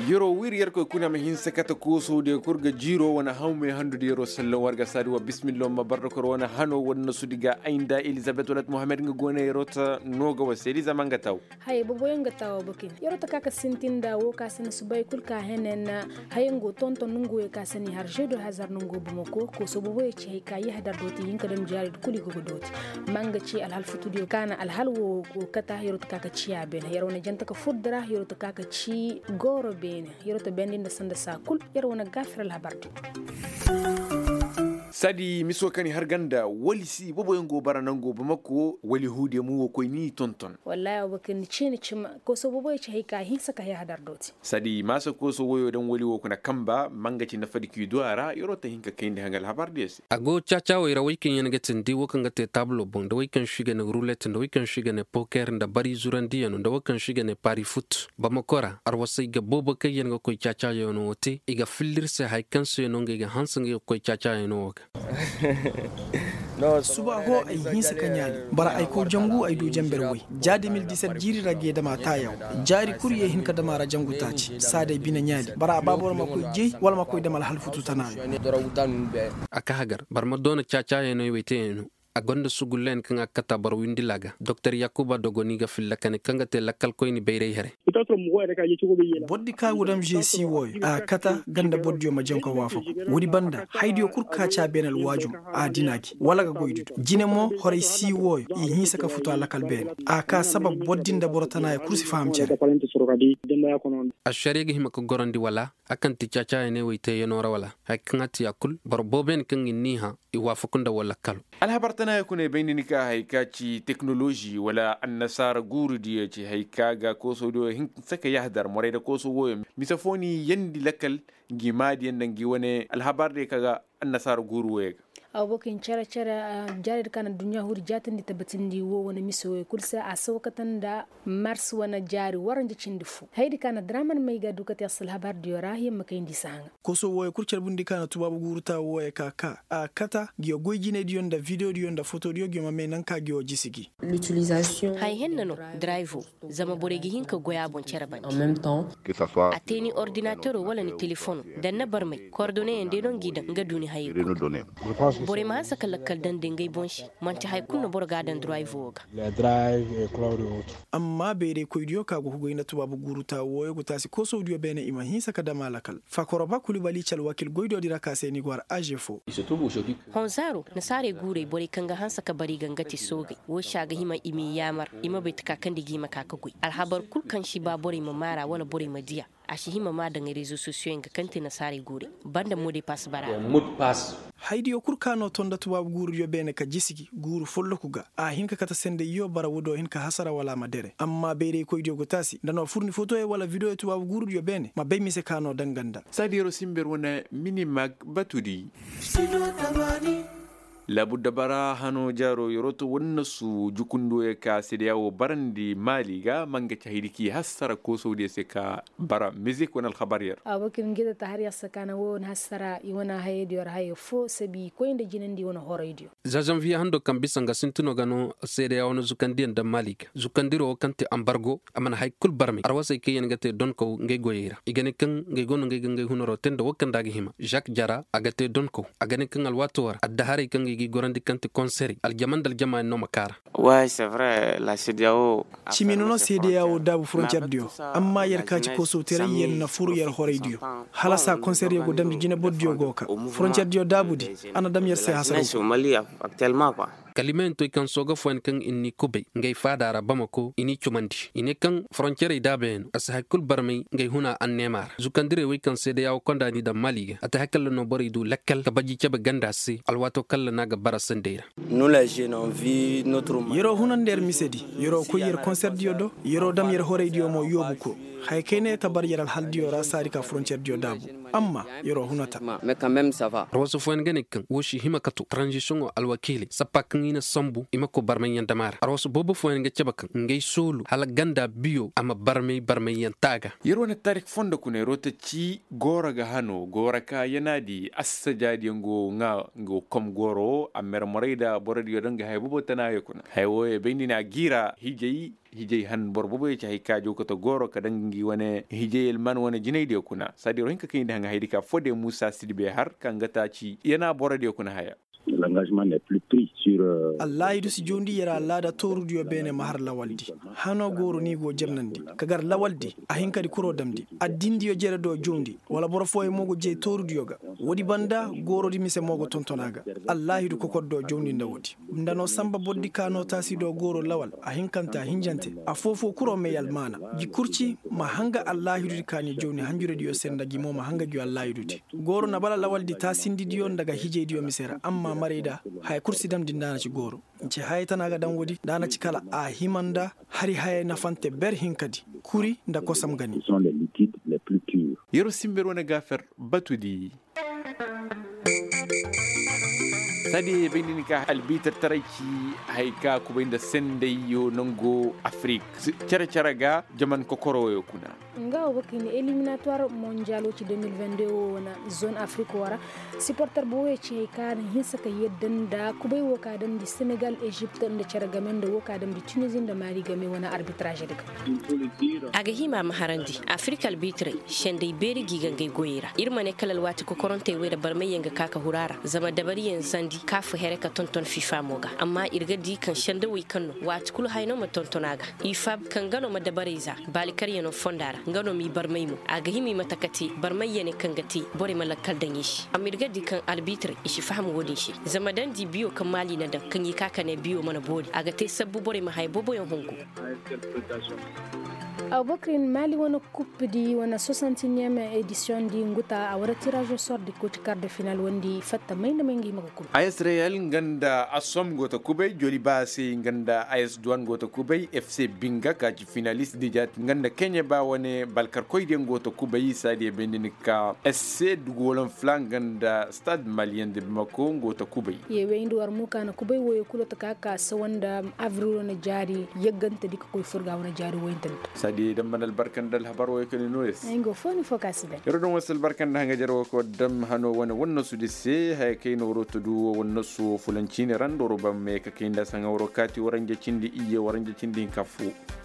yoro wiriyar ko kuna ma hin sakata koso de kurga jiro wana hawme handude yoro sallan warga sadi wa bismillah ma barra ko wana hano wonna sudiga ainda Elizabeth walat Mohamed nga gone rota noga waseli zamanga taw hay bo boyanga taw bakin yoro ta kaka sintinda wo ka sin subay kul ka henen hayengo tonton nungu e ka sani har jedo hazar nungu bumoko ko so bo boye ci ka yi hadar doti yinka dem jari kuli go doti manga ci al hal futudio kana al hal wo kata yoro ta kaka ci ya ben yoro na janta ka fudra yoro ta kaka ci goro bene yoro ta bendinda sanda sa kul yoro wana gafral habardu sadi miso kani har ganda wali si bobo yango baranango bamako wali hude mu ko ni tonton wallahi abakin cini cima ko so bobo ci hayka hin saka ya hadar doti sadi masa ko so woyo dan wali wo kuna kamba mangaci na fadi ki duara yoro ta hinka kinde hangal habar des ago chacha wo ira weekend yana gatin di wo kanga te tableau bon da weekend shiga na roulette da weekend shiga na poker da bari zurandi yano da weekend shiga na pari foot bamakora arwasai ga bobo kai yana ko chacha yono wote iga filirse haykan so yono ga hansan ga ko chacha yono suba ho ay hinsa kanyali bara ay ko jangu ay du jamber woy ja 2017 jiri rage da mata yau jari kuriye hinka da mara jangu taci sadai bina nyali bara babor mako je wala mako da mal halfutu tanayo aka hagar bar madona chacha yeno wete yeno agonda sugulen kan akata bar windilaga Dr. Yakuba Dogoni ga filla kan kanga te lakal koyni beyrey here boddi ka wudam jesi woy a kata ganda boddio ma janko wafo wudi banda haydio kurka cha benal wajum a dinaki wala ga goydudo jine mo hore si woy i hisa ka futo lakal ben a ka sabab boddinda borotana e kursi faham cere a sharege hima ko gorandi wala akan ti chacha ene wite yenora wala hakngati akul bar boben kan inniha i wafukunda wala kal alhabartana yakune bainika haikaci technology wala annasara guru diye ci haikaga ko so do hin saka yahdar more da ko so woyo misafoni yandi lakal gimadi yandangi wane alhabar de kaga annasara guru woyo abokin cara jarir kana dunya huri jatin di tabatindi wo wona miso kursa asawkatan da mars wana jari waranje cindifu haydi kana draman mai ga dukati asal habar diora hi makaindi sanga koso wo kurcer bundi kana tubabu guruta wo kaka a kata giyo goyjine dion da video dion da photo dio gima men nanka giyo jisigi l'utilisation hay hennano drive zama boregi hinka goya bon cerban en même temps que ça soit ateni ordinateur wala ni téléphone dan na barmai coordonnées ende don gidan ga duni hayi bore ma saka lakkal dan dingay bonshi manti hay kunno borga dan drive woga le drive et cloud autre amma bere ko idio ka go goyna tubabu guruta wo go tasi ko so dio bene ima hin saka da malakal fa koroba kulibali chal wakil goydo dira ka seni gwar agefo honzaro na sare gure bore kanga han saka bari gangati sogai wo shaga hima imi yamar ima betka kan digi maka ka gui alhabar kul kan shi ba bore mamara wala bore madiya a shi hima ma da réseaux sociaux ga kanti na sare gure banda mode pass bara mode pass haydi o kurkano tonda tubabu guru yo bene ka jisigi guru follo kuga a hinka kata sende yo bara wodo hinka hasara wala madere amma beere ko idio go tasi dano furni photo e wala video e tubabu guru yo bene ma be mi se kano danganda sadiro simber wona minimag batudi labudda bara hano jaro yoroto wonna su jukundo e ka sedeyawo barandi maliga manga tahidiki hasara ko sodi se ka bara music wona al khabariyar awakin gida tahariya sakana won hasara iwana haydi or hayo fo sabi ko inde jinandi wona horoidio za janvier hando kambisa nga sintuno gano sedeyawo no zukandi da maliga zukandiro kanti embargo amana hay kul barmi arwasa ke yen gate don ko ngay goyira igane kan ngay gono ngay hunoro tendo wakandagi hima Jacques Jara agate don ko agane kan alwato war addahari kan gi gorandi kanti concert aljaman dal jama no makara ouais c'est vrai la CEDEAO chiminono CEDEAO dabu frontière dio amma yer kaci ko so tere yen na furu yer hore dio halasa concert yego dambi jine boddio goka frontière dio dabudi ana dam yer se hasara Somalie actuellement quoi kalimento kan soga fon kan inni kobe ngay fadara bamako ini chumandi ine kan frontière daben as hakul barmi ngay huna annemar zukandire we kan CEDEAO konda ni da maliga ata hakal no boridu lakkal ka baji cebe ganda si alwato kala naga barasandera nous les jeunes on vit notre yero hunan der misedi yero ko yer concert dio do yero dam yer hore dio mo yobuko hay kene tabar yeral hal dio ra sari ka frontière dio dabu amma yoro hunata mais quand même ça va. rawasu fo ngene kan woshi hima katu transition alwakili sapak ngina sambu ima ko barmay yan damar rawasu bobo fo nge cebakan ngay solu hala ganda bio ama barmay yan taga yero na tarik fonda kune rota ci gora ga hano gora ka yanadi assajadi ngo kom goro amer morida boradi yodanga hay bobo tanayo kuna haywo e bendina gira hijay han borbobo e hay kajo ko to goro kadangi wane hijayel man wane jinayde kuna sadi rohinka kinde hanga haydi ka fode Musa Sidibé har kangata ci yana boradi kuna haya. L'engagement n'est plus pris sur Allah idu si jondi yara lada torudiyo bene mahar lawaldi hano goro ni go jernandi kagar lawaldi a hinkadi kuro damdi addindiyo jere do jondi wala boro fo e mogo je torudiyo ga wodi banda goro di mise mogo tontonaga Allah idu ko koddo jondi ndawodi ndano samba boddi kano tasi do goro lawal a hinkanta hinjante a fofo kuro me yalmana jikurci ma hanga Allah idu kani jondi hanjure diyo senda gimo ma hanga ju Allah idu goro na bala lawaldi ta sindi diyo daga hije diyo misera amma mareda hay kursi dam dindana ci goro ci hay tanaga dan wodi dana ci kala a himanda hari hay na fante ber hinkadi kuri nda ko sam gani sont les liquides les plus purs. Yero simbero na gafer batudi sadi bindini ka albita tarayci hayka ko binda sendeyo nango Afrique cara ga jaman kokoro yo kuna nga wakini éliminatoire mondial ci 2022 wona zone Afrique wara supporter bo weci kan hinsaka yeddan da kubay woka dam di Sénégal Égypte nda cara gamen da woka dam di Tunisie nda Mali game wona arbitrage daga aga hima maharandi Afrique arbitre shende beri gigangay goyira irmane kalal wati ko koronte weda barmayenga kaka hurara zama dabari yen sandi kafu here ka tonton FIFA moga amma irga di kan shende wi kanno wati kul hayno ma tontonaga ifab kan gano ma dabariza balikar yeno fondara ngano mi barmaymu aga himi matakati barmayene kangati bore malakal danyishi amirga di kan arbitre ishi fahamu wodin shi zama dan di biyo kan mali na dan kan yi kaka ne biyo mana bodi aga te sabbu bore ma hay bobo yon hongo Abubakrin Mali wana coupe di wana 61e édition di nguta awara tirage au sort di coach quart de finale wandi fatta mayna mangi magakum AS Real nganda asom gota kubay joli basi nganda AS Douane gota kubay FC Binga ka ci finaliste di jat nganda Kenya ba wane balkar koy de gota kubay sadi bendini ka SC Dugolan flan nganda Stade Malien de Bamako gota kubay yewe indu war muka na kubay woyo kulota kaka sawanda avril na jari yegante di koy furga wana jari woyintan sadi dam manal barkan dal habar way kene noes ngo foni focus de yoro don wasal barkan da hanga jaro ko dam hano wona wonno sudisse hay kayno roto du wonno su fulancini randoro bam me ka kinda sanga woro kati waranje cindi iye waranje cindi kafu